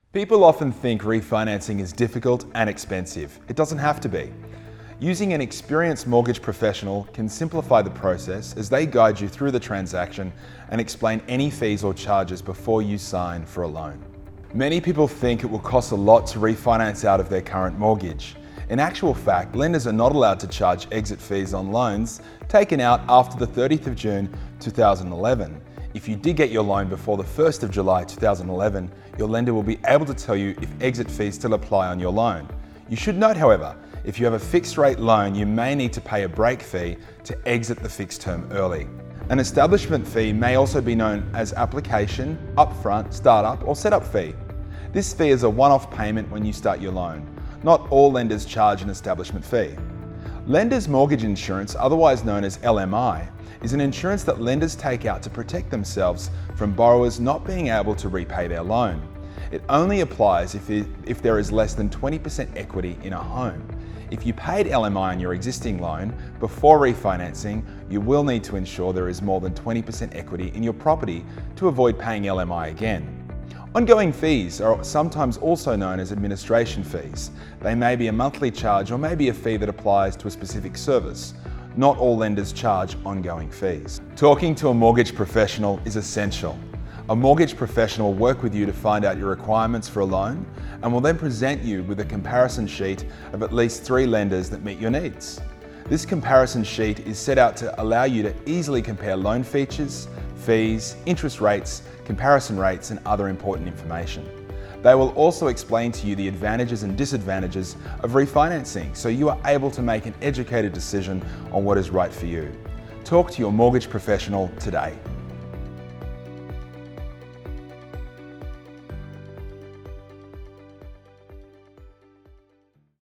People often think refinancing is difficult and expensive. It doesn't have to be. Using an experienced mortgage professional can simplify the process as they guide you through the transaction and explain any fees or charges before you sign for a loan. Many people think it will cost a lot to refinance out of their current mortgage. In actual fact, lenders are not allowed to charge exit fees on loans taken out after the 30th of June 2011. If you did get your loan before the 1st of July 2011, your lender will be able to tell you if exit fees still apply on your loan. You should note, however, if you have a fixed rate loan, you may need to pay a break fee to exit the fixed term early. An establishment fee may also be known as application, upfront, startup, or setup fee. This fee is a one-off payment when you start your loan. Not all lenders charge an establishment fee. Lender's mortgage insurance, otherwise known as LMI, is an insurance that lenders take out to protect themselves from borrowers not being able to repay their loan. It only applies if there is less than 20% equity in a home. If you paid LMI on your existing loan before refinancing, you will need to ensure there is more than 20% equity in your property to avoid paying LMI again. Ongoing fees are sometimes also known as administration fees. They may be a monthly charge or maybe a fee that applies to a specific service. Not all lenders charge ongoing fees. Talking to a mortgage professional is essential. A mortgage professional will work with you to find out your requirements for a loan and will then present you with a comparison sheet of at least 3 lenders that meet your needs. This comparison sheet is set out to allow you to easily compare loan features, fees, interest rates, comparison rates, and other important information. They will also explain to you the advantages and disadvantages of refinancing so you are able to make an educated decision on what is right for you. Talk to your mortgage professional today.